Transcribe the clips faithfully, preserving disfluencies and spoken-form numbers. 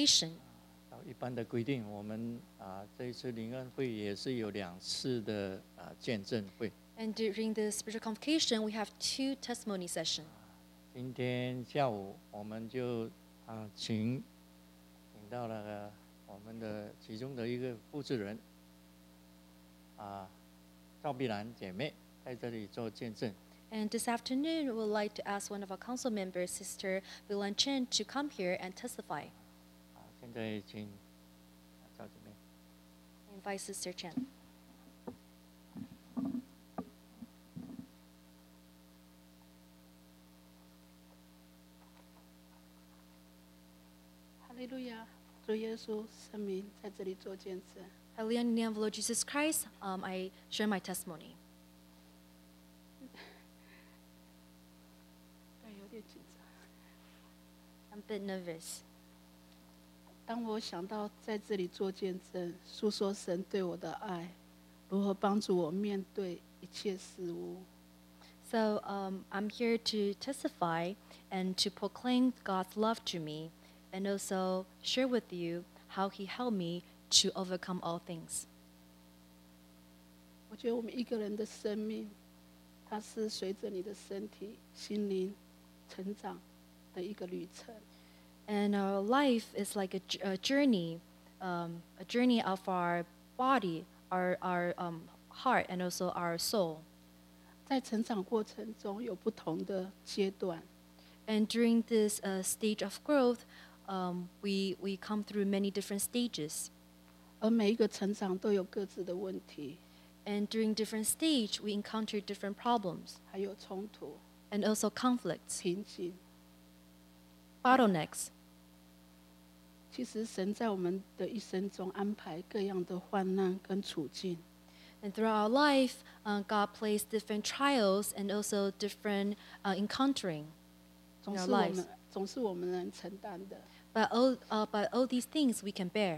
convocation. 照一般的规定，我们啊这一次灵恩会也是有两次的啊见证会。 And during the spiritual convocation, we have two testimony sessions. 今天下午我们就啊请请到了我们的其中的一个负责人啊赵碧兰姐妹在这里做见证。 And this afternoon, we would like to ask one of our council members, Sister Bilan Chen, to come here and testify. 啊，现在请赵姐妹。 I invite Sister Chen. 哈利路亚，主耶稣圣名在这里做见证。 Hallelujah, in the name of Lord Jesus Christ, um, I share my testimony. 对，有点紧张。 I'm a bit nervous. 当我想到在这里做见证，诉说神对我的爱，如何帮助我面对一切事物。 So um, I'm here to testify and to proclaim God's love to me, and also share with you how He helped me to overcome all things. 我觉得我们一个人的生命，它是随着你的身体、心灵成长的一个旅程。 And our life is like a, j- a journey, um, a journey of our body, our, our um, heart, and also our soul. 在成长过程中有不同的阶段， And during this uh, stage of growth, um, we, we come through many different stages. 而每一个成长都有各自的问题， And during different stage, we encounter different problems 还有冲突、 and also conflicts, 瓶颈。 bottlenecks. 其实神在我们的一生中安排各样的患难跟处境， And throughout our life, uh, God placed different trials and also different uh, encountering 总 in our 是我 lives. 们总是我们能承担的。 But all, uh, but all these things we can bear.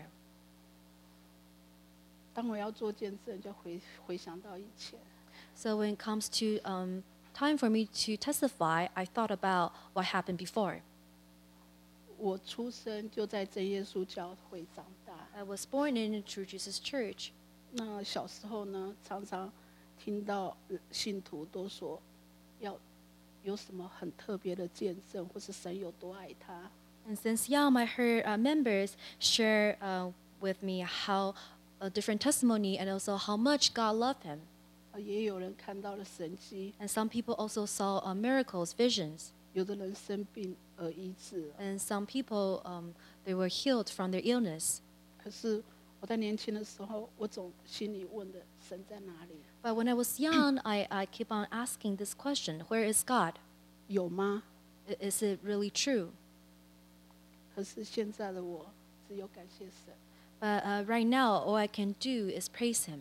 当我要做见证，就回回想到以前， So when it comes to um, time for me to testify, I thought about what happened before. 我出生就在真耶稣教会长大。 I was born in a True Jesus Church. 那小时候呢，常常听到呃信徒都说，要有什么很特别的见证，或是神有多爱他。 And since young, I heard uh, members share uh, with me how a different testimony and also how much God loved him. 啊，也有人看到了神迹， And some people also saw uh, miracles, visions. 有的人生病而医治了。 And some people, um, they were healed from their illness. 可是我在年轻的时候，我总心里问的神在哪里？ But when I was young, I, I keep on asking this question, where is God? 有吗？ I- Is it really true? 可是现在的我只有感谢神。 But uh, right now, all I can do is praise him.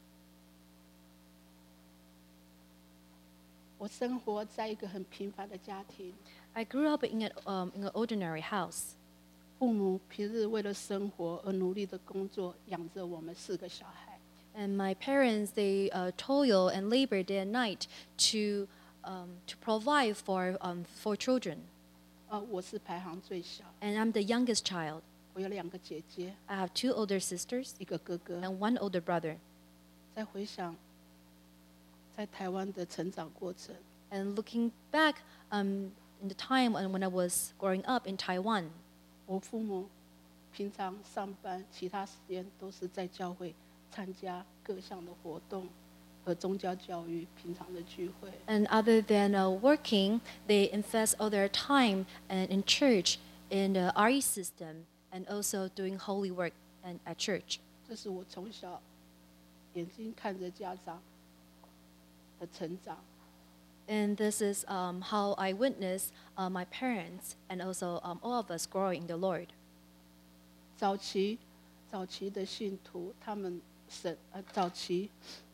我生活在一个很平凡的家庭， I grew up in an, um, in an ordinary house. 父母平日为了生活而努力的工作，养着我们四个小孩。 And my parents, they uh, toil and labor day and night to, um, to provide for um, four children. 呃，我是排行最小， And I'm the youngest child. 我有两个姐姐， I have two older sisters 一个哥哥。 and one older brother. 再回想在台湾的成长过程， And looking back um, in the time when when I was growing up in Taiwan, 我父母平常上班，其他时间都是在教会参加各项的活动和宗教教育、平常的聚会。 and other than uh, working, they invest all their time and in church, in the R E system, and also doing holy work and at church. 这是我从小眼睛看着家长的成长。 And this is um, how I witnessed uh, my parents and also um, all of us growing in the Lord. 早期早期的信徒，他们神呃早期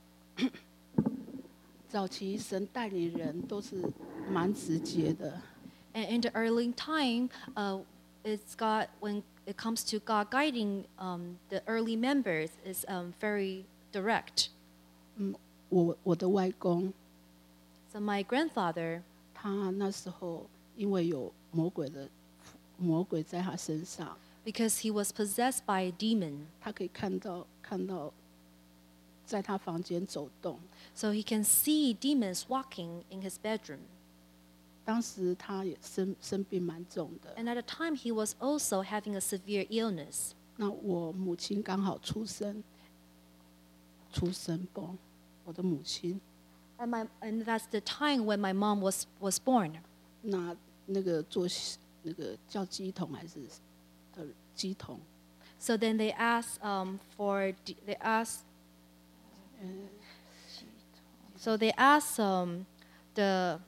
早期神带领人都是蛮直接的。 And in the early time, uh, it's God when it comes to God guiding um, the early members is um, very direct. 嗯，我我的外公， So my grandfather, 他那时候因为有魔鬼的魔鬼在他身上， because he was possessed by a demon. 他可以看到看到在他房间走动。 So he can see demons walking in his bedroom. 当时他也生生病蛮重的， And at the time, he was also having a severe illness. 那我母亲刚好出生，出生不，我的母亲， And, my, and that's the time when my mom was, was born. 那那个做那个叫鸡童还是的鸡童， So then they asked um, for, d- they asked, so they asked um, the,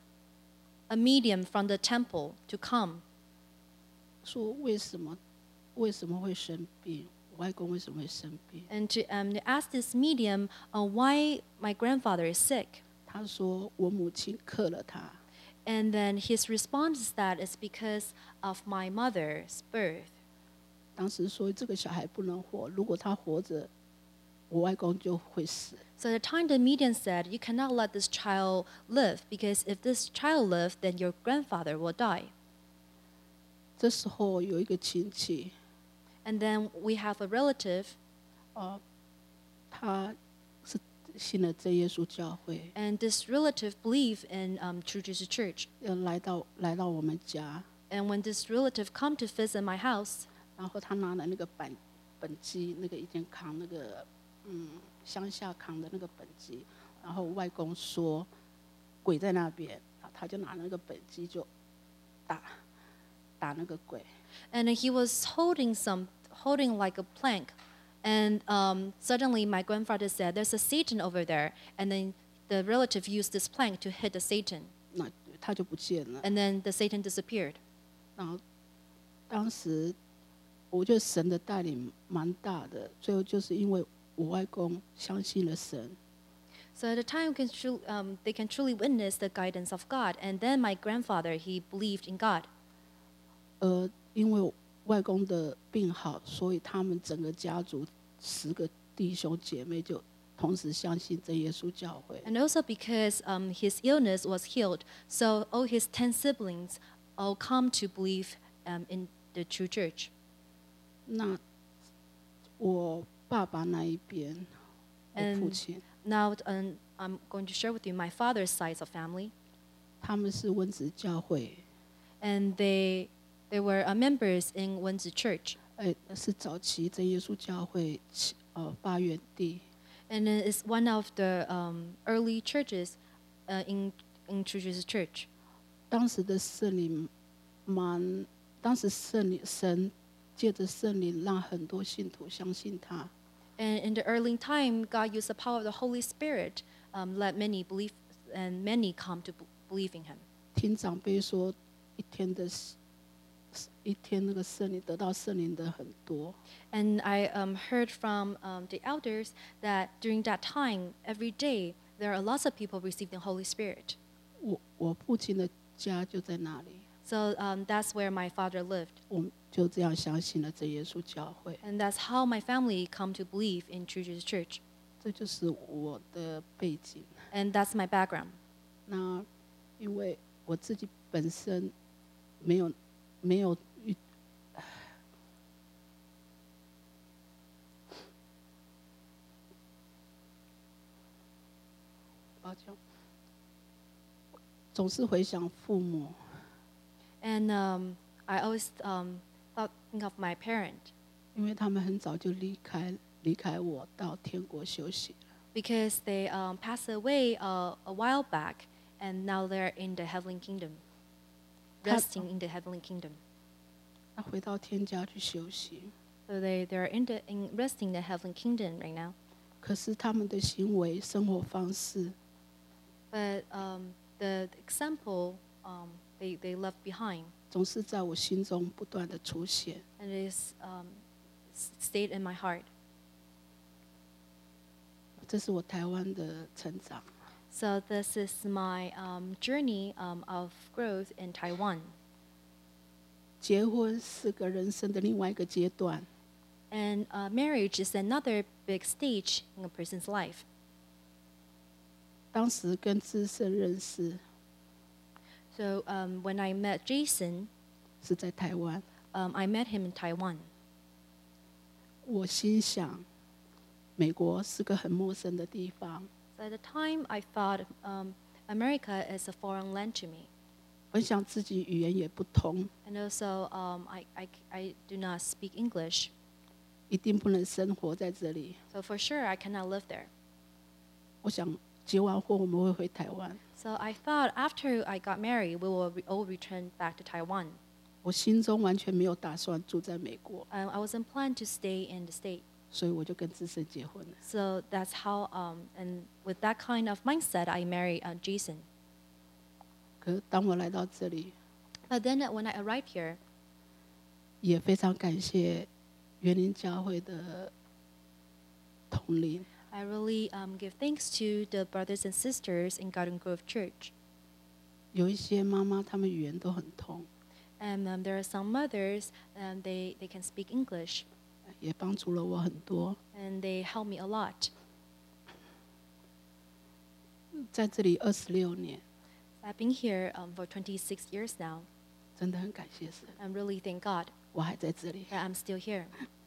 a medium from the temple to come. 说为什么为什么会生病？我外公为什么会生病？ And to um, they asked this medium uh, why my grandfather is sick. 他说我母亲克了他， And then his response is that it's because of my mother's birth. 当时说这个小孩不能活，如果他活着，我外公就会死。 So at the time the medium said, you cannot let this child live because if this child lives, then your grandfather will die. 这时候有一个亲戚， And then we have a relative, 呃，他是信了真耶稣教会， and this relative believed in um, True Jesus Church. 要来到来到我们家， And when this relative come to visit my house, 然后他拿了那个本本机，那个以前扛那个嗯乡下扛的那个本机，然后外公说鬼在那边，他就拿那个本机就打打那个鬼， and then he was holding some, holding like a plank, and um, suddenly my grandfather said, "There's a Satan over there," and then the relative used this plank to hit the Satan, 那他就不见了。 and then the Satan disappeared. 然后当时我觉得神的带领蛮大的，最后就是因为我外公相信了神， So at the time, can tru- um, they can truly witness the guidance of God. And then my grandfather, he believed in God. 呃，因为外公的病好，所以他们整个家族十个弟兄姐妹就同时相信真耶稣教会。 And also because um, his illness was healed, so all his ten siblings all come to believe um, in the true church. 那我爸爸那一边，我父 And 亲， now um, I'm going to share with you my father's side of family. 他们是温子教会， And they, they were uh, members in Wenzi Church. 哎，是早期真耶稣教会呃发源地。 And it's one of the um, early churches uh, in, in True Jesus Church. 当时的圣灵蛮，当时圣灵神借着圣灵让很多信徒相信他。 And in the early time, God used the power of the Holy Spirit, um, let many believe, and many come to b- believe in Him. 听长辈说，一天的一天那个圣灵得到圣灵的很多。 And I um, heard from um, the elders that during that time, every day, there are lots of people receiving the Holy Spirit. 我我父亲的家就在那里， So um, that's where my father lived. 我们就这样相信了真耶稣教会。 And that's how my family come to believe in True Jesus Church. 这就是我的背景。 And that's my background. 那因为我自己本身没有没有遇，抱歉，总是回想父母， And um, I always um, thought, think of my parent 因为他们很早就离开离开我到天国休息了。 because they um, passed away uh, a while back, and now they're in the heavenly kingdom, resting in the heavenly kingdom. 那回到天家去休息， So they, they're in the, in resting in the heavenly kingdom right now. 可是他们的行为、生活方式， But um, the example um, they, they left behind, 总是在我心中不断的出现。 and it is um, s- stayed in my heart. 这是我台湾的成长。 So this is my um, journey um, of growth in Taiwan. 结婚是个人生的另外一个阶段， And uh, marriage is another big stage in a person's life. 当时跟资深认识 So um, when I met Jason, 是在台湾， um, I met him in Taiwan. 我心想，美国是个很陌生的地方。 So at the time, I thought um, America is a foreign land to me. 我想自己语言也不通， And also, um, I, I, I do not speak English. 一定不能生活在这里。 So for sure, I cannot live there. 我想结完婚我们会回台湾。 So I thought after I got married, we will re- all return back to Taiwan. 我心中完全没有打算住在美国， Um, I wasn't planned to stay in the state. 所以我就跟志胜结婚了。 So that's how, um, and with that kind of mindset, I married uh, Jason. 可是当我来到这里， But then when I arrived here, 也非常感谢园林教会的统领， I really um, give thanks to the brothers and sisters in Garden Grove Church. 有一些妈妈她们语言都很通， And um, there are some mothers, and they, they can speak English, 也帮助了我很多。 and they help me a lot. 在这里二十六年， I've been here um, for twenty-six years now. 真的很感谢神， I really thank God 我还在这里。 that I'm still here.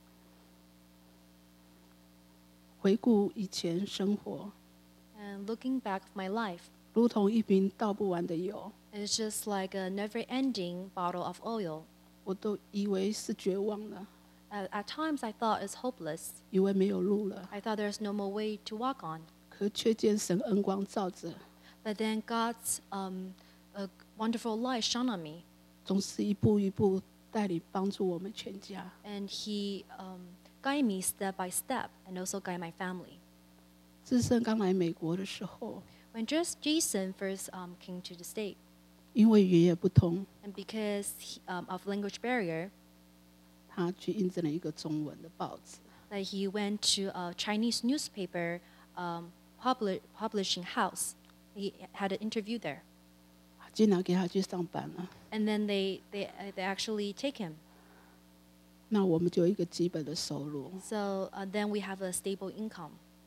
回顾以前生活， And looking back of my life, 如同一瓶倒不完的油， it's just like a never-ending bottle of oil. 我都以为是绝望了， At, at times, I thought it's hopeless. 以为没有路了， I thought there's no more way to walk on. 可却见神恩光照着， But then God's um, a wonderful light shone on me, 总是一步一步带领帮助我们全家。 and He um, guided me step by step, and also guide my family. 志胜刚来美国的时候， When just Jason first um, came to the state, 因为语言也不通， and because he, um, of language barrier, 他去应征了一个中文的报纸。 that he went to a Chinese newspaper um, publi- publishing house. He had an interview there, 竟然给他去上班了， and then they they uh, they actually take him. 那我们就有一个基本的收入。 So uh, then we have a stable income.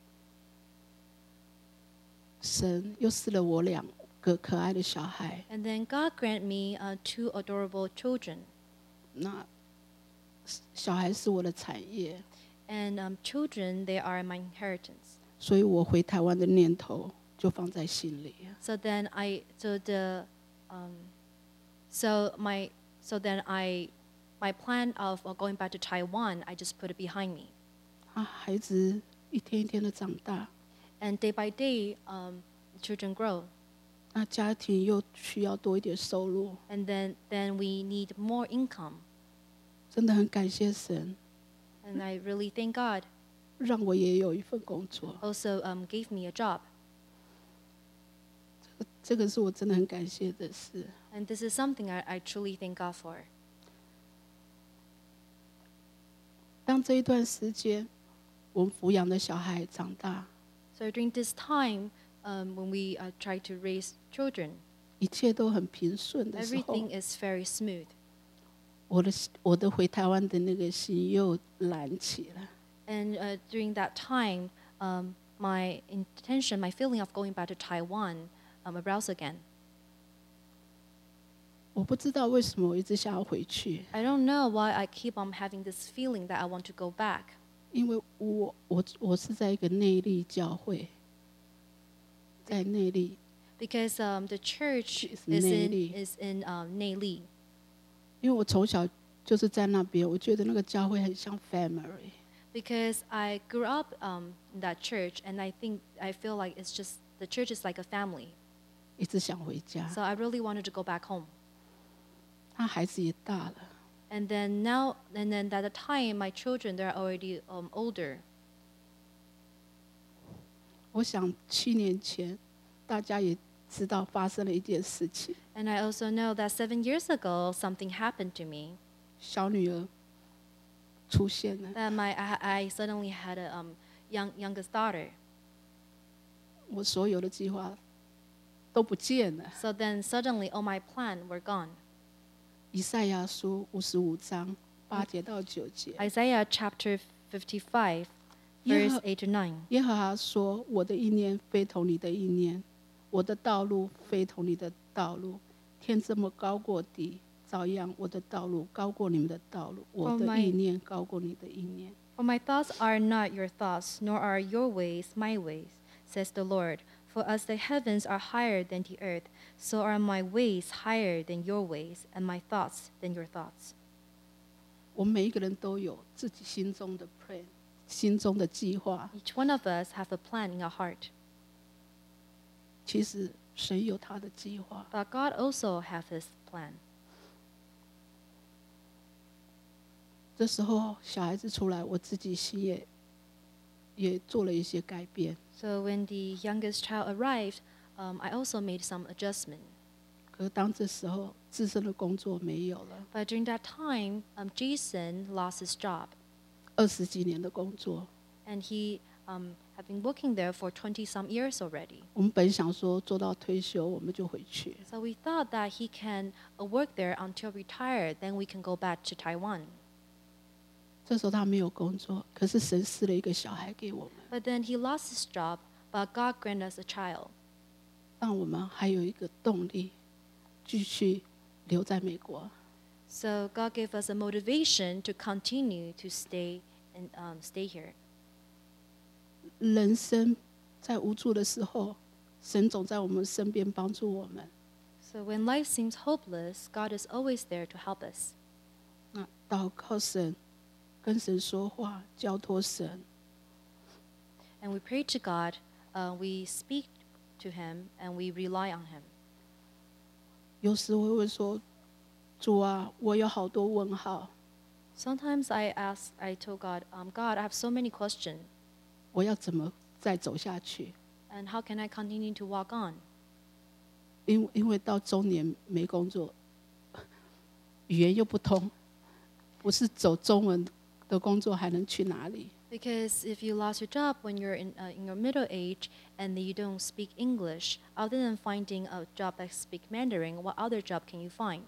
神又赐了我两个可爱的小孩， And then God grant me uh, two adorable children. 那小孩是我的产业， And um, children, they are my inheritance. 所以我回台湾的念头就放在心里。 So then I, so the, um, so my, so then I, my plan of uh, going back to Taiwan, I just put it behind me. 啊，孩子一天一天的长大， And day by day, um, children grow. 那家庭又需要多一点收入， And then, then we need more income. 真的很感谢神， And I really thank God 让我也有一份工作。 also um, gave me a job. 这个是我真的很感谢的事。 And this is something I, I truly thank God for. 当这一段时间，我们抚养的小孩长大， So during this time, um, when we uh, try to raise children, 一切都很平顺的时候， everything is very smooth. 我的我的回台湾的那个心又燃起了。 And uh, during that time, um, my intention, my feeling of going back to Taiwan um, aroused again. 我不知道为什么我一直想要回去， I don't know why I keep on having this feeling that I want to go back. 因为我我我是在一个内力教会，在内力， Because um, the church It's is in, Neili. is in um, Neili. 因为我从小就是在那边，我觉得那个教会很像 family。 Because I grew up um, in that church, and I think, I feel like it's just, the church is like a family. 一直想回家。 So I really wanted to go back home. 他孩子也大了， And then now, and then at the time, my children, they're already um, older. 我想七年前大家也知道发生了一件事情， And I also know that seven years ago, something happened to me. 小女儿出现了， That my, I, I suddenly had a um, young, youngest daughter. 我所有的计划都不见了。 So then suddenly all my plan were gone. 以赛亚书五十五章八节到九节， Isaiah chapter fifty-five, Yeah. verse eight to nine. 耶和华说：“我的意念非同你的意念，我的道路非同你的道路。天这么高过地，照样我的道路高过你们的道路，我 For 的 my- 意念高过你的意念。 For my thoughts are not your thoughts, nor are your ways my ways, says the Lord. For as the heavens are higher than the earth, so are my ways higher than your ways, and my thoughts than your thoughts. 我们每一个人都有自己心中的 plan， 心中的计划。 Each one of us have a plan in our heart, 其实神有他的计划， but God also has His plan. 这时候小孩子出来，我自己心也也做了一些改变。 So when the youngest child arrived, um, I also made some adjustment. 可是当这时候自身的工作没有了， But during that time, um, Jason lost his job, 二十几年的工作， and he um, had been working there for twenty some years already. 我们本想说做到退休我们就回去， So we thought that he can uh, work there until retired, then we can go back to Taiwan. 这时候他没有工作，可是神赐了一个小孩给我们， But then he lost his job, but God granted us a child. 让我们还有一个动力，继续留在美国。 So God gave us a motivation to continue to stay and um, stay here. 人生在无助的时候，神总在我们身边帮助我们。 So when life seems hopeless, God is always there to help us. 那祷告神，跟神说话，交托神。 And we pray to God, uh, we speak to Him, and we rely on Him. 有时我会说：“主啊，我有好多问号， Sometimes I ask, I told God, um, God, I have so many questions, 我要怎么再走下去？ and how can I continue to walk on? 因因为到中年没工作，语言又不通，不是走中文的工作还能去哪里？ Because if you lost your job when you're in, uh, in your middle age and you don't speak English, other than finding a job that speaks Mandarin, what other job can you find?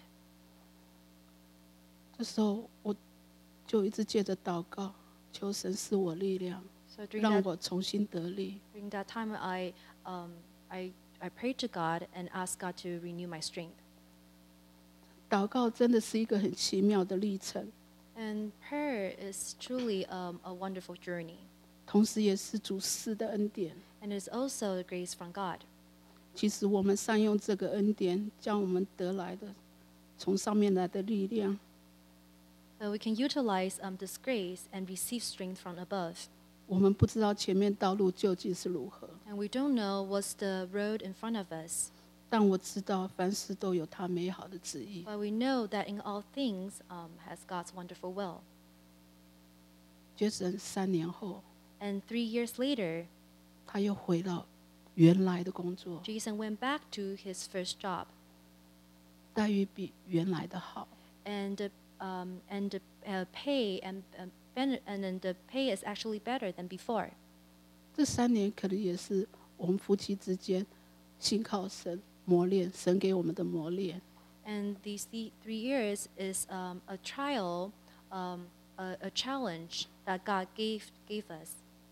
这时候我就一直借着祷告，求神赐我力量， So during 让 that, 我重新得力。 during that time, I, um, I, I prayed to God and asked God to renew my strength. 祷告真的是一个很奇妙的历程， And prayer is truly um, a wonderful journey, 同时也是主赐的恩典。 and it's also a grace from God. 其实我们善用这个恩典，将我们得来的从上面来的力量， So we can utilize um, this grace and receive strength from above. 我们不知道前面道路究竟是如何， And we don't know what's the road in front of us, 但我知道凡事都有他美好的旨意。 but we know that in all things um, has God's wonderful will. 杰森三年后， And three years later, 他又回到原来的工作， Jason went back to his first job, 待遇比原来的好。 and the, um, and the uh, pay and uh, ben- and then the pay is actually better than before. 这三年可能也是我们夫妻之间信靠神磨练，神给我们的磨练。 And these the- three years is um, a trial, um, a, a challenge that God gave gave us.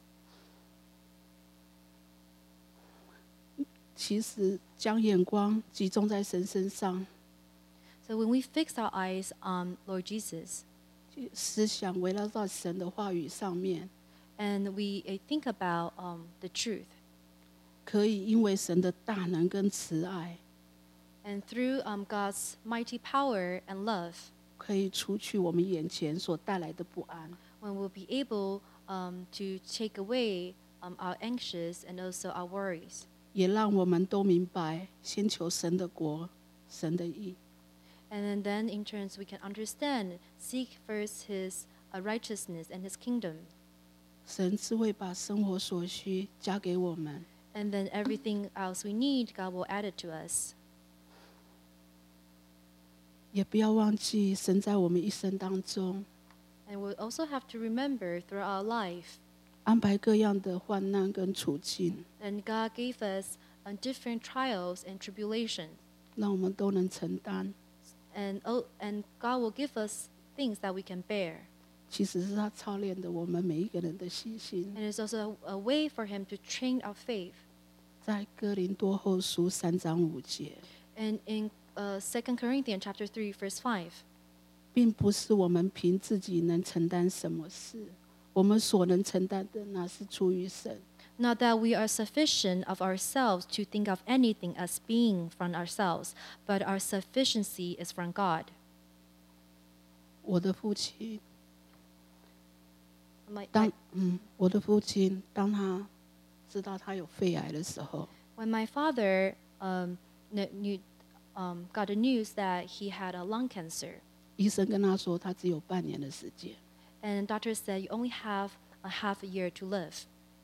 其实将眼光集中在神身上， So when we fix our eyes on Lord Jesus 思想围绕在神的话语上面， and we uh, think about um, the truth, 可以因为神的大能跟慈爱， and through um, God's mighty power and love, 可以除去我们眼前所带来的不安。 when we'll be able um, to take away um, our anxious and also our worries, 也让我们都明白，先求神的国，神的义， and then, then in turns we can understand, seek first His uh, righteousness and His kingdom, 神只会把生活所需加给我们。 and then everything else we need, God will add it to us. 也不要忘记，神在我们一生当中 And we'll also have to remember throughout our life, 安排各样的患难跟处境， and God gave us uh, different trials and tribulations, 让我们都能承担。 and oh, and God will give us things that we can bear. 其实是他操练的我们每一个人的信心。 And it's also a, a way for Him to train our faith. 在哥林多后书三章五节， And in uh, Second Corinthians chapter three, verse five, 并不是我们凭自己能承担什么事， 我们所能承担的，那是出于神。 Not that we are sufficient of ourselves to think of anything as being from ourselves, but our sufficiency is from God. 我的父亲， My, 当 my, 嗯，我的父亲当他知道他有肺癌的时候， when my father um, kn- knew, um, got the news that he had a lung cancer, 医生跟他说他只有半年的时间。 and doctor said you only have a half a year to live.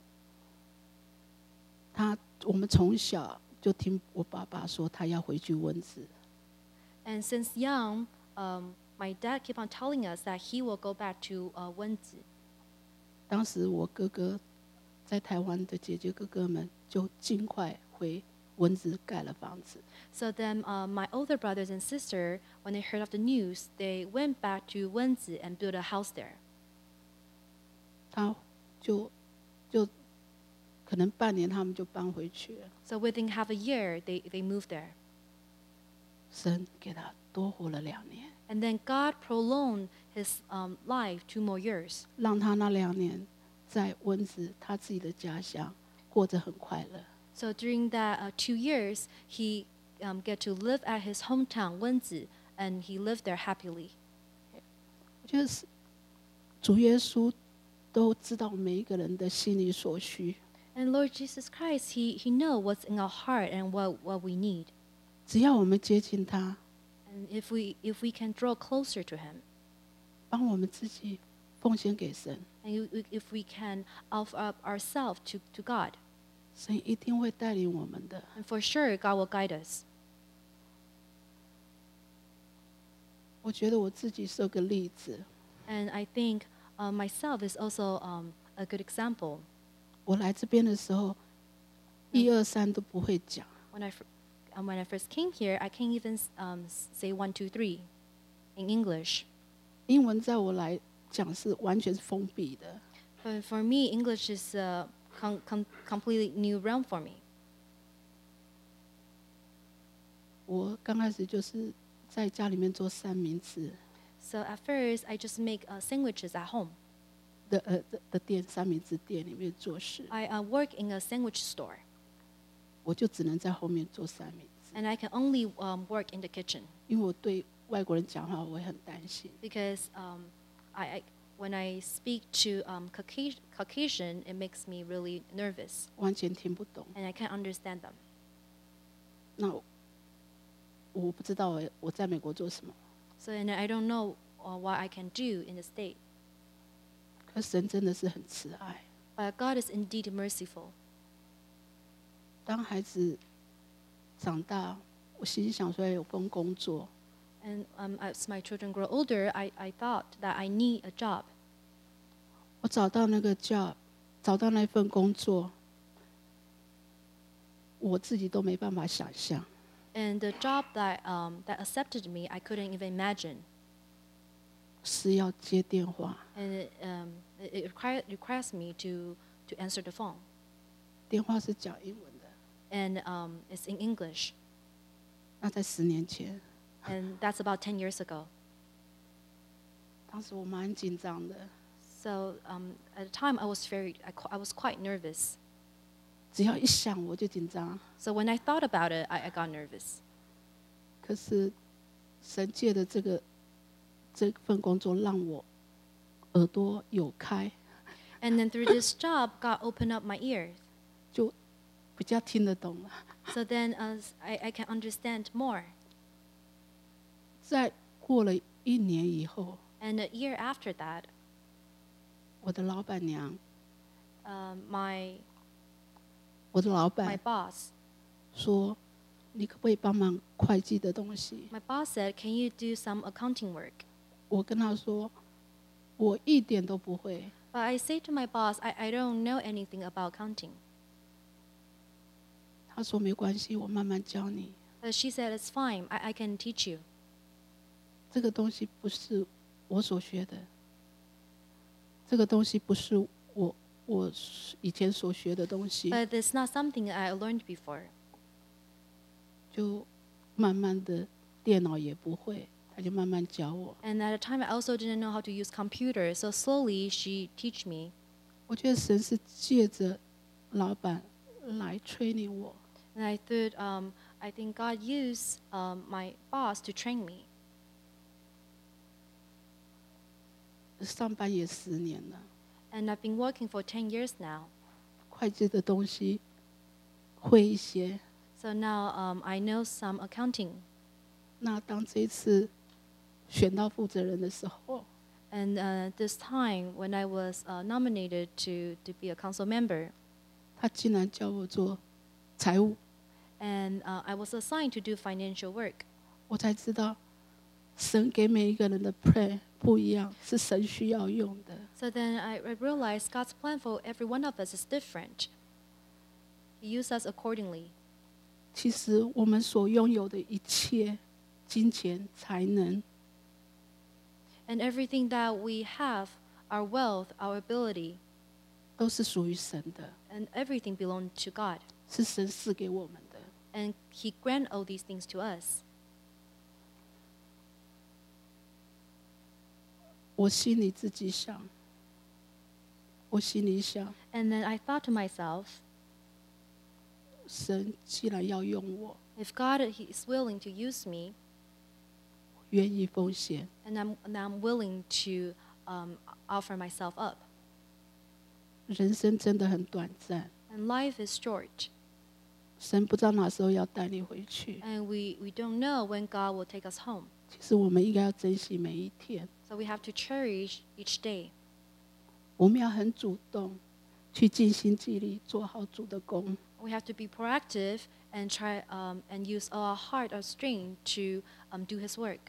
他我们从小就听我爸爸说他要回去温子， And since young, um, my dad kept on telling us that he will go back to uh, Wenzi. 当时我哥哥在台湾的姐姐哥哥们就尽快回温子盖了房子。 So then uh, my older brothers and sister, when they heard of the news, they went back to Wenzi and built a house there. 他就就可能半年他们就搬回去了。 So within half a year, they, they moved there. 神给他多活了两年， And then God prolonged his um, life two more years. 让他那两年在温子他自己的家乡过得很快乐。 So during that uh, two years, he um, get to live at his hometown, Wenzi, and he lived there happily. 我觉得是主耶稣都知道每一个人的心里所需， And Lord Jesus Christ, he, he knows what's in our heart and what, what we need. 只要我们接近他， And if we, if we can draw closer to him, 帮我们自己奉献给神， and you- if we can offer up ourselves to, to God, 神一定会带领我们的。 and for sure God will guide us. 我觉得我自己是个例子。 And I think uh, myself is also um, a good example. 我来这边的时候，一二三都不会讲， When I, fir- um, when I first came here, I can't even um, s- say one, two, three in English. 英文在我来讲是完全是封闭的。 But for me, English is a com- com- completely new realm for me. 我刚开始就是在家里面做三明治 So at first, I just make uh, sandwiches at home. 的呃的的店，三明治店里面做事， I uh, work in a sandwich store, 我就只能在后面做三明治， and I can only um, work in the kitchen 因为我对外国人讲话我会很担心。 because um, I, I, when I speak to um, Caucasian, Caucasian, it makes me really nervous, 完全听不懂。 and I can't understand them. 那我不知道我我在美国做什么， So and I don't know uh, what I can do in the state. 可神真的是很慈爱。 But God is indeed merciful. 当孩子长大，我心里想说有份工作， And um, as my children grow older, I, I thought that I need a job. 我找到那个 job，找到那份工作，我自己都没办法想象。 And the job that, um, that accepted me, I couldn't even imagine. 是要接电话， And it, um, it it require, requires me to, to answer the phone. 电话是讲英文的。 And um, it's in English. 那在十年前， And that's about ten years ago. 当时我蛮紧张的， So um, at the time, I was, very, I, qu- I was quite nervous. 只要一想我就紧张。 So when I thought about it, I, I got nervous. 可是神借的这个这份工作，让我耳朵有开， And then through this job, God opened up my ears. 就比较听得懂了。 So then uh, I, I can understand more. 在过了一年以后， And a year after that, 我的老板娘， um, my, 我的老 my 板 boss, 说：“你可不可以帮忙会计的东西 my boss said, can you do some accounting work?？” 我跟他说：“我一点都不会。 But I say to my boss, I, I don't know anything about accounting. ” 他说：“没关系，我慢慢教你。 But she said, it's fine, I, I can teach you. 这个东西不是我所学的，这个东西不是我我以前所学的东西。” But it's not something I learned before. 就慢慢的电脑也不会， 她就慢慢教我。 And at the time, I also didn't know how to use computer. So slowly, she teach me. 我觉得神是借着老板来 training 我。 And I thought, um, I think God used um, my boss to train me. 上班也十年了， And I've been working for ten years now. 会计的东西会一些。 So now um, I know some accounting. 那当这一次选到负责人的时候， And uh, this time, when I was uh, nominated to, to be a council member, 他竟然叫我做财务， and uh, I was assigned to do financial work. 我才知道神给每一个人的 plan 不一样，是神需要用的。 So then I, I realized God's plan for every one of us is different. He used us accordingly. 其实我们所拥有的一切，金钱、才能， And everything that we have, our wealth, our ability, 都是属于神的， and everything belongs to God. 是神赐给我们的。 And He grant all these things to us. 我心里自己想，我心里想， And then I thought to myself, 神既然要用我， if God he is willing to use me, 愿意奉献， and I'm, and I'm willing to um, offer myself up. 人生真的很短暂， And life is short. 神不知道哪时候要带你回去。 And we, we don't know when God will take us home. 其实我们应该要珍惜每一天， So we have to cherish each day. 我们要很主动，去尽心尽力做好主的工。 We have to be proactive and try um, and use our heart, our strength to um, do His work.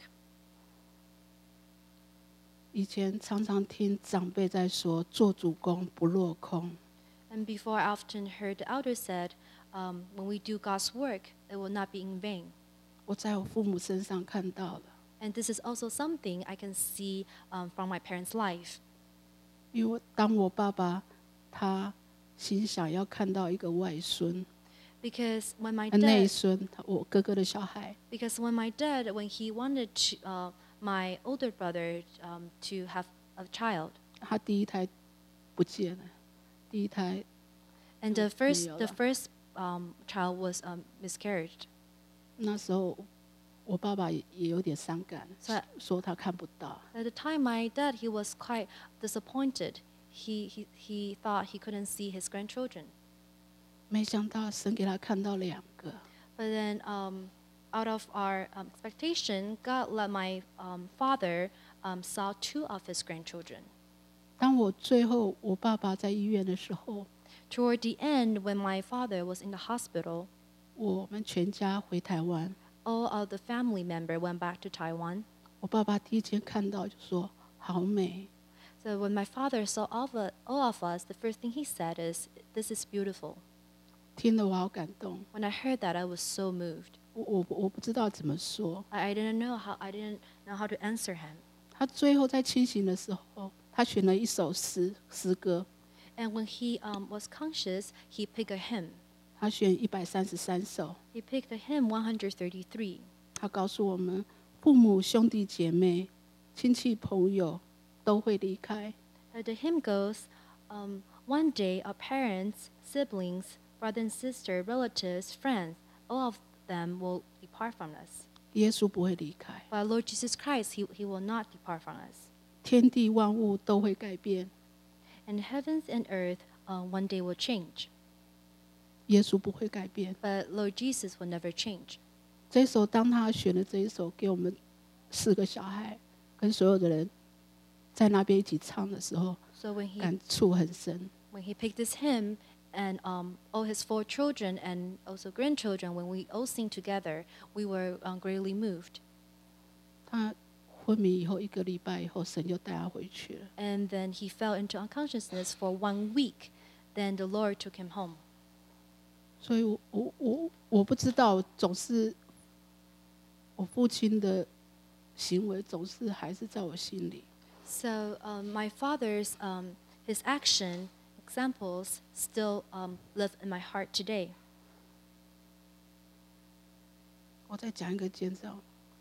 以前常常听长辈在说，做主工不落空。 And before, I often heard the elders said, um, when we do God's work, it will not be in vain. 我在我父母身上看到了， And this is also something I can see um, from my parents' life. 因为当我爸爸他心想要看到一个外孙、 Because when my 呃内 dad, 孙，他我哥哥的小孩， because when my dad, when he wanted to, uh, my older brother um, to have a child, 他第一胎不见了，第一胎 and the first, the 没有了。 first um, child was um, miscarried. 那时候我爸爸也也有点伤感， 是说他看不到。 At the time, my dad, he was quite disappointed. He, he, he thought he couldn't see his grandchildren. 没想到神给他看到两个， But then, um, out of our um, expectation, God let my um, father um, saw two of his grandchildren. 当我最后我爸爸在医院的时候， Toward the end, when my father was in the hospital, 我们全家回台湾， all of the family member went back to Taiwan. 我爸爸第一天看到就说好美。 So when my father saw all of, all of us, the first thing he said is, "This is beautiful." 听了我好感动， When I heard that, I was so moved. 我我我不知道怎么说。 I, I didn't know how I didn't know how to answer him. 他最后在清醒的时候，他选了一首诗诗歌， And when he um, was conscious, he picked a hymn. 他选一百三十三首。 He picked the hymn one hundred thirty-three. 他告诉我们，父母、兄弟姐妹、亲戚朋友都会离开， Uh, the hymn goes, um, one day our parents, siblings, brother and sister, relatives, friends, all of them will depart from us. 耶稣不会离开。 But Lord Jesus Christ, he, he will not depart from us. 天地万物都会改变， And heavens and earth uh, one day will change. 耶稣不会改变。 But Lord Jesus will never change. 这一首，当他选了这一首给我们四个小孩跟所有的人在那边一起唱的时候， So when he, 感触很深。 when he picked this hymn, and um, all his four children and also grandchildren, when we all sing together, we were um, greatly moved. 他昏迷以后一个礼拜以后，神就带他回去了。 And then he fell into unconsciousness for one week. Then the Lord took him home. 所以我我我我不知道，总是我父亲的行为总是还是在我心里。 So um, my father's um, his action examples still um, live in my heart today. 我再讲一个见证，我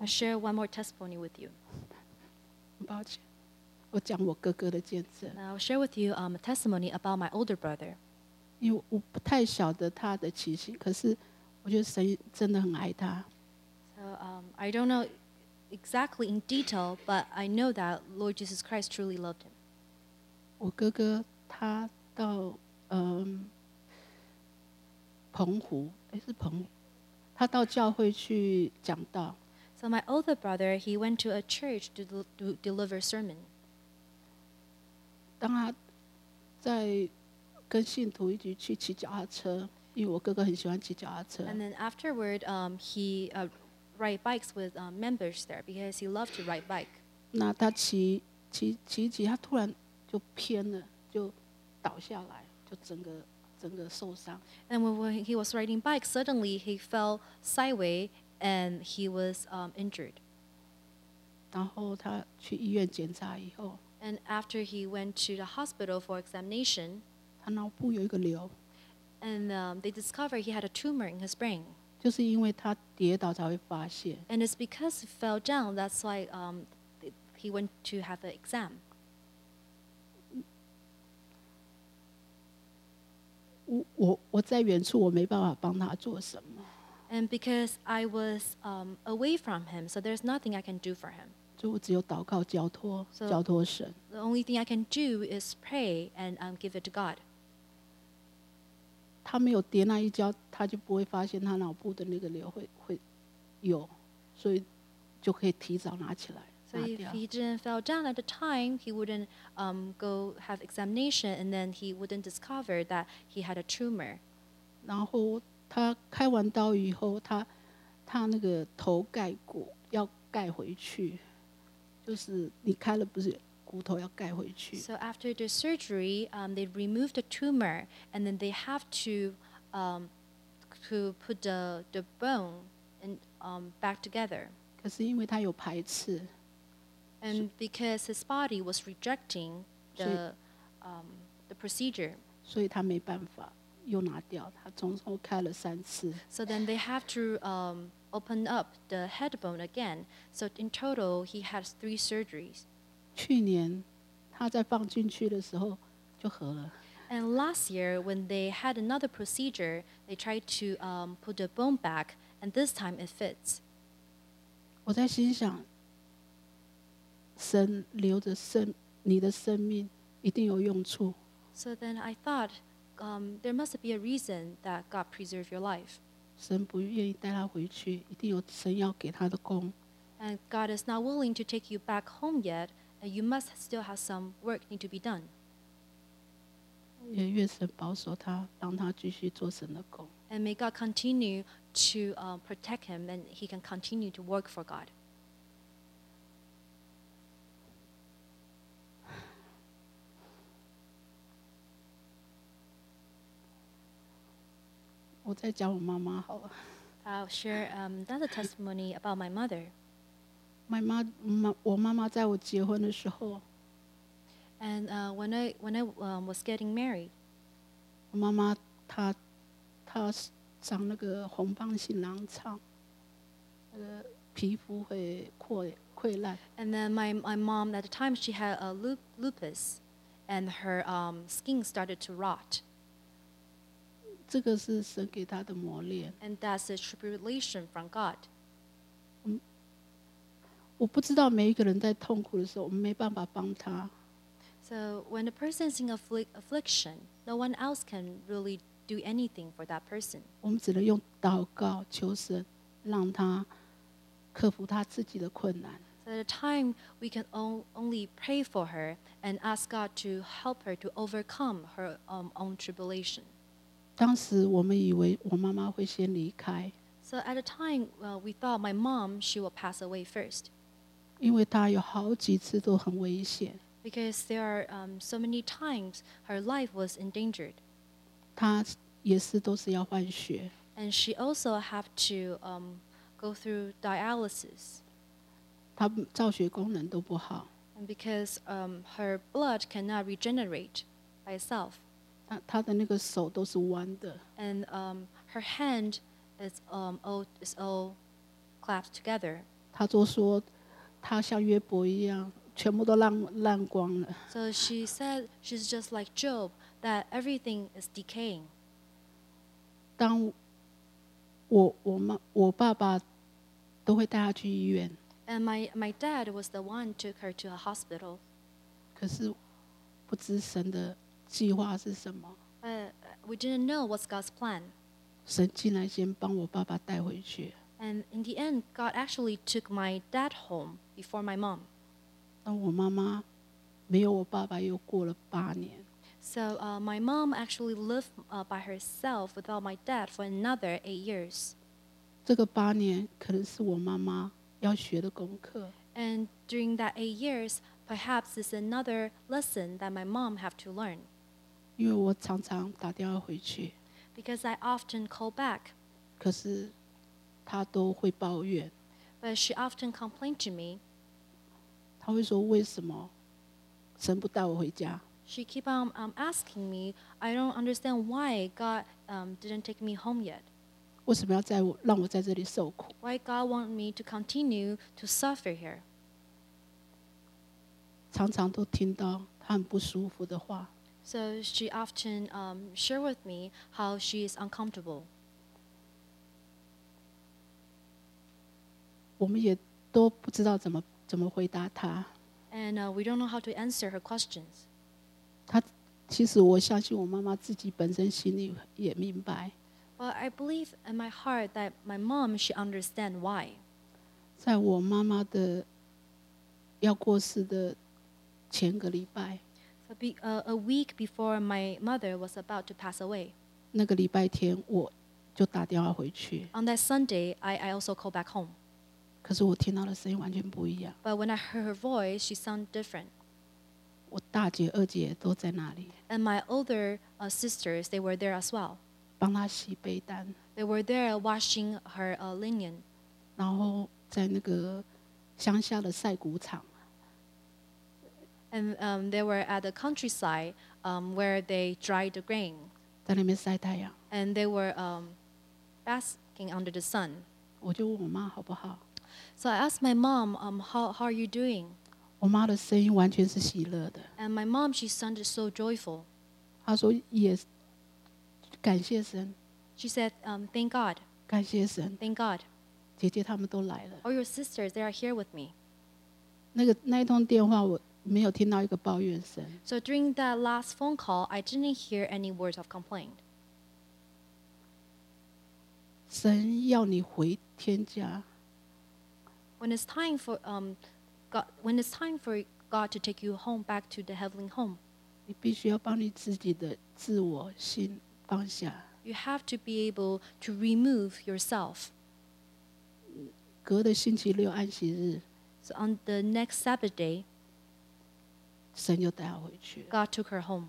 I'll share one more testimony with you. 很抱歉，我讲我哥哥的见证， Now, I'll share with you um, a testimony about my older brother. 因为我不太晓得他的情形，可是我觉得神真的很爱他。 So um, I don't know exactly in detail, but I know that Lord Jesus Christ truly loved him. 我哥哥他到嗯澎湖，哎是澎湖，他到教会去讲道。 So my older brother, he went to a church to, del- to deliver sermon. 当他在跟信徒一起去骑脚踏车，因为我哥哥很喜欢骑脚踏车， And then afterward, um, he uh, ride bikes with um, members there because he loved to ride bike. 那他骑骑骑一骑，他突然就偏了，就倒下来，就整个整个受伤。 And when, when he was riding bike, suddenly he fell sideways and he was um, injured. 然后他去医院检查以后， And after he went to the hospital for examination, 他脑部有一个瘤， and um, they discovered he had a tumor in his brain. 就是因为他跌倒才会发现。 And it's because he fell down, that's why um, th- he went to have the exam. 我我我在远处，我没办法帮他做什么， And because I was um, away from him, so there's nothing I can do for him. 所以我只有祷告交托， So- 交托神。 The only thing I can do is pray and um, give it to God. 他没有跌那一跤，他就不会发现他脑部的那个瘤会会有，所以就可以提早拿起来 So 拿 if 掉。 he didn't fell down at the time, he wouldn't um, go have examination, and then he wouldn't discover that he had a tumor. 然后他开完刀以后，他他那个头盖骨要盖回去，就是你开了不是骨头要盖回去。 So after the surgery, um, they removed the tumor, and then they have to um, to put the the bone and um, back together. 可是因为他有排斥， And because his body was rejecting the um, the procedure, 所以他没办法又拿掉。他总共开了三次， so then they have to um, open up the head bone again. So in total, he has three surgeries. 去年他在放进去的时候就合了。 And last year, when they had another procedure, they tried to um, put the bone back, and this time it fits. 我在心想，神留着生你的生命一定有用处。 So then I thought, um, there must be a reason that God preserved your life. 神不愿意带他回去，一定有神要给他的功。 And God is not willing to take you back home yet, and you must still have some work need to be done. 也愿神保守他，让他继续做神的工。 And may God continue to um, protect him, and he can continue to work for God. 我再讲我妈妈好了。 I'll share um, another testimony about my mother. My 妈妈，我妈妈在我结婚的时候， And uh, when I when I um, was getting married, 我妈妈她她长那个红斑性狼疮，那个皮肤会溃溃烂。 and then my my mom at the time she had a lup- lupus, and her um, skin started to rot, 这个是神给她的磨练。 and that's a tribulation from God. 我不知道每一个人在痛苦的时候，我们没办法帮他。 So when a person's in afflic- affliction, no one else can really do anything for that person. 我们只能用祷告求神，让他克服他自己的困难。 So at the time, we can o- only pray for her and ask God to help her to overcome her um, own tribulation. 当时我们以为我妈妈会先离开， So at the time, well, we thought my mom, she will pass away first. 因为她有好几次都很危险， Because there are um, so many times her life was endangered. 她也是都是要换血， And she also have to um, go through dialysis. 她造血功能都不好， And because um, her blood cannot regenerate by itself. 她她的那个手都是弯的， And um, her hand is, um, all, is all clasped together. 他就说他像约伯一样，全部都烂烂光了。 So she said she's just like Job, that everything is decaying. 当我我妈我爸爸都会带他去医院， And my, my dad was the one who took her to a hospital. 可是不知神的计划是什么。 But we didn't know what's God's plan. 神竟然先帮我爸爸带回去， And in the end, God actually took my dad home before my mom. 那我妈妈没有我爸爸又过了八年。 So uh, my mom actually lived uh, by herself without my dad for another eight years. 这个八年可能是我妈妈要学的功课。 And during that eight years, perhaps it's another lesson that my mom have to learn. 因为我常常打电话回去， Because I often call back, 可是她都会抱怨， but she often complained to me. 她会说为什么神不带我回家？ She keep on um, asking me, I don't understand why God um, didn't take me home yet. 为什么要在我让我在这里受苦？ Why God want me to continue to suffer here? 常常都听到她很不舒服的话。 So she often um, share with me how she is uncomfortable. 我们也都不知道怎么怎么回答她。 And uh, we don't know how to answer her questions. 她其实我相信我妈妈自己本身心里也明白， But I believe in my heart that my mom should understand why. 在我妈妈的要过世的前个礼拜， So be, uh, a week before my mother was about to pass away, 那个礼拜天我就打电话回去， on that Sunday, I, I also called back home. 可是我听到的声音完全不一样。 But when I heard her voice, she sounded different. 我大姐、二姐都在那里， And my older uh, sisters, they were there as well. 帮她洗被单， They were there washing her uh, linen. 然后在那个乡下的晒谷场， And um, they were at the countryside um, where they dried the grain. 在那边晒太阳。 And they were um, basking under the sun. 我就问我妈好不好， So I asked my mom, um, how, how are you doing? 我妈的声音完全是喜乐的。 And my mom, she sounded so joyful. 她说也感谢神， She said, um, thank God, 感谢神， thank God. 姐姐他们都来了。 All your sisters, they are here with me. 那个那一通电话我没有听到一个抱怨声， So during that last phone call, I didn't hear any words of complaint. 神要你回天家， When it's time for um, God, when it's time for God to take you home back to the heavenly home, 你必须要把你自己的自我心放下。 you have to be able to remove yourself. 隔的星期六安息日， So on the next Sabbath day, 神又带我回去了， God took her home.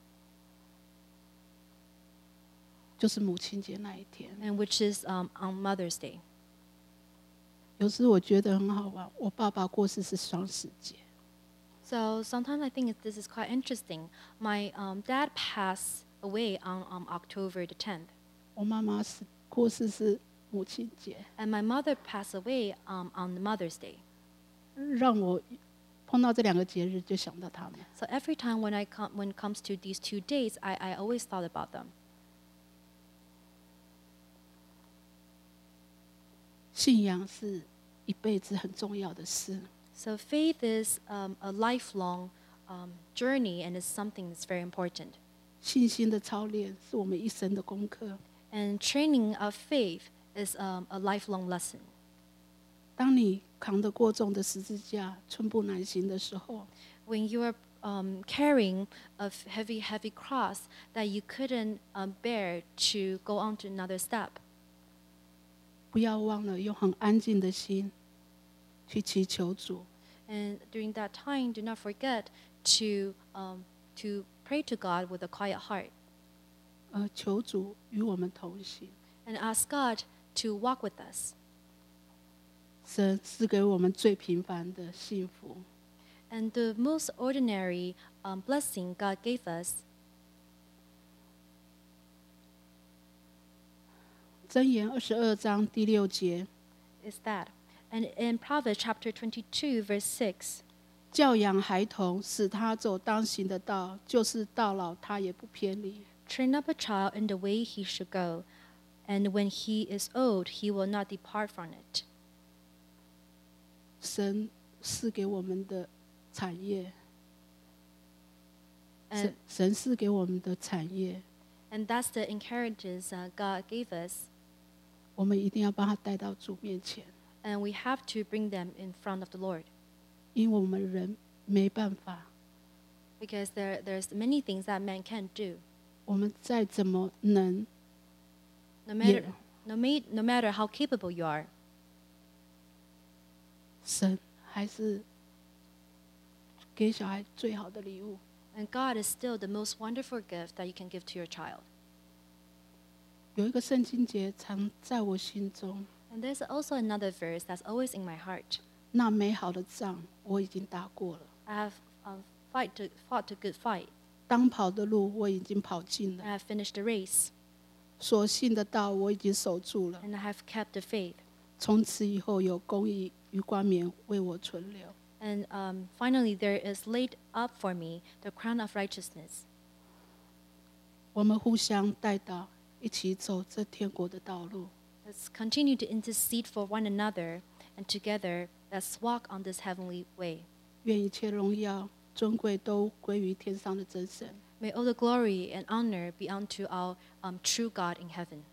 就是母亲节那一天。 And which is um, on Mother's Day. 有时我觉得很好玩，我爸爸过世是双十节， So sometimes I think this is quite interesting. My um, dad passed away on um, October the tenth, 我妈妈是过世是母亲节， and my mother passed away um, on Mother's Day. 让我碰到这两个节日就想到他们。 So every time when I come, when it comes to these two days, I, I always thought about them. 信仰是一辈子很重要的事。 So faith is um, a lifelong um, journey, and is something that's very important. 信心的操练是我们一生的功课。 And training of faith is um, a lifelong lesson. 当你扛得过重的十字架，寸步难行的时候， When you are um, carrying a f- heavy, heavy cross that you couldn't um, bear to go on to another step, 不要忘了用很安静的心去祈求主， and during that time, do not forget to um, to pray to God with a quiet heart, 呃，求主与我们同行。 and ask God to walk with us. 神赐给我们最平凡的幸福。 And the most ordinary um, blessing God gave us, 箴言二十二章第六节， is that. And in Proverbs chapter twenty-two, verse six, 教养孩童，使他走当行的道，就是到老他也不偏离。 train up a child in the way he should go, and when he is old, he will not depart from it. 神赐给我们的产业， And, 神神赐给我们的产业， and that's the inheritance uh, God gave us. 我们一定要把它带到主面前， And we have to bring them in front of the Lord. 因为我们人没办法， Because there, there's many things that man can't do. 我们再怎么能， No matter, Yeah. no, ma- no matter how capable you are, 神还是给小孩最好的礼物。 and God is still the most wonderful gift that you can give to your child. 有一个圣经节常在我心中， And there's also another verse that's always in my heart. 那美好的仗我已经打过了， I have um, fight to, fought a good fight. 当跑的路我已经跑尽 I 了， have finished the race. 所信的道我已经守住了。 And I have kept the faith. 从此以后有公义与冠冕为我存留。 And um, finally, there is laid up for me the crown of righteousness. 我们互相带到，一起走这天国的道路。 Let's continue to intercede for one another, and together, let's walk on this heavenly way. 愿一切荣耀、尊贵都归于天上的真神。 May all the glory and honor be unto our um, true God in heaven.